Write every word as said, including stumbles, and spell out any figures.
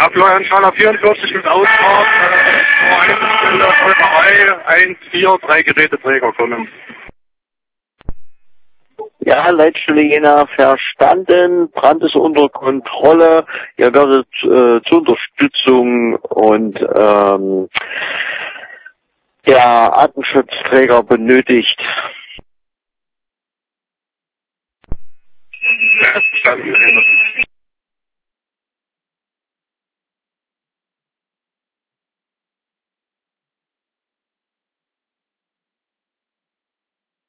Ja, Florian Schaller vierundvierzig mit Ausfahrt, äh, Einzelstelle, Folgerei, eins, vier, drei Geräteträger kommen. Ja, Leitstelle Jena verstanden, Brand ist unter Kontrolle, ihr werdet äh, zur Unterstützung und ähm, der Atemschutzträger benötigt. Ja, verstanden.